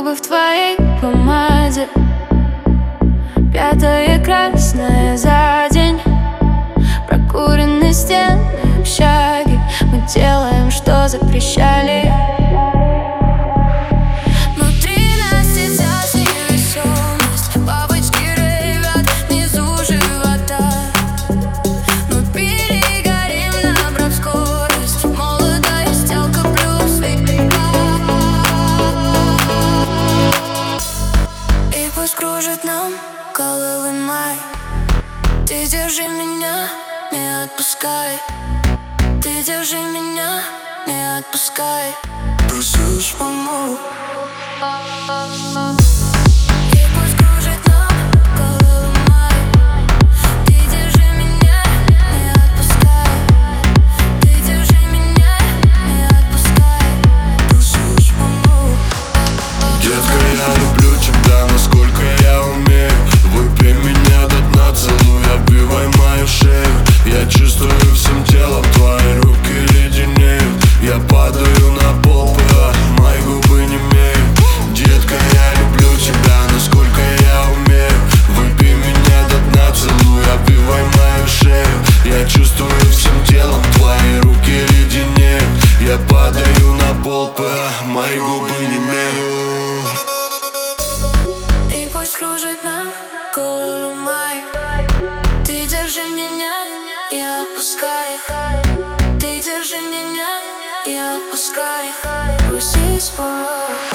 губы в твоей помаде, пятая красная за день. Прокуренные стены общаги, мы делаем, что запрещали. Внутри нас сейчас невесомость, бабочки ревят внизу живота. Мы перегорим, набрав скорость, молодая сделка плюс века. И пусть кружит нам головы май, ты держи меня, не отпускай. Ты держи меня, не отпускай. Просишь, помогу. И пусть кружит нам головы май, ты держи меня, не отпускай. Ты держи меня, не отпускай. Просишь, помогу. Детка, я люблю тебя, насколько я умею. Выпей меня до дна, целуй, обвивай мою шею. Я чувствую всем телом, твои руки леденеют. Я падаю на пол, мои губы немеют. Детка, я люблю тебя, насколько я умею. Выпей меня до дна, целуй, обвивай мою шею. Я чувствую всем телом, твои руки леденеют. Я падаю на пол, мои губы немеют. И пусть кружит нам голову май, ты держи меня, не отпускай. Ты держи меня, не отпускай. Просись, помогу.